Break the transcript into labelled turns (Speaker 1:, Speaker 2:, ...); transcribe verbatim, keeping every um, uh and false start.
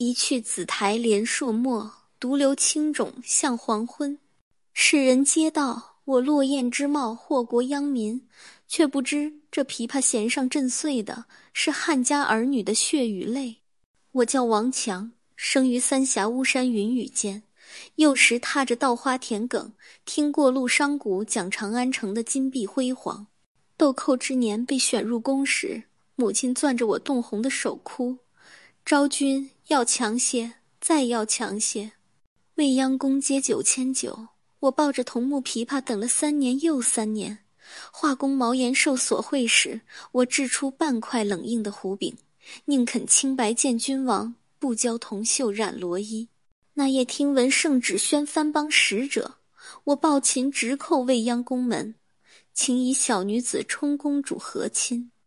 Speaker 1: 一去紫台连树没，独留青冢向黄昏。世人皆道我落雁之貌祸国殃民，却不知这琵琶弦上震碎的是汉家儿女的血与泪。我叫王强，生于三峡巫山云雨间，幼时踏着稻花田埂，听过陆商贾讲长安城的金碧辉煌。豆蔻之年被选入宫时，母亲攥着我冻红的手哭，昭君要强些，再要强些。未央宫接九千九，我抱着桐木琵琶等了三年又三年。画工毛延寿所绘时，我掷出半块冷硬的胡饼，宁肯清白见君王，不教铜锈染罗衣。那夜听闻圣旨宣藩邦使者，我抱琴直叩未央宫门，请以小女子充公主和亲。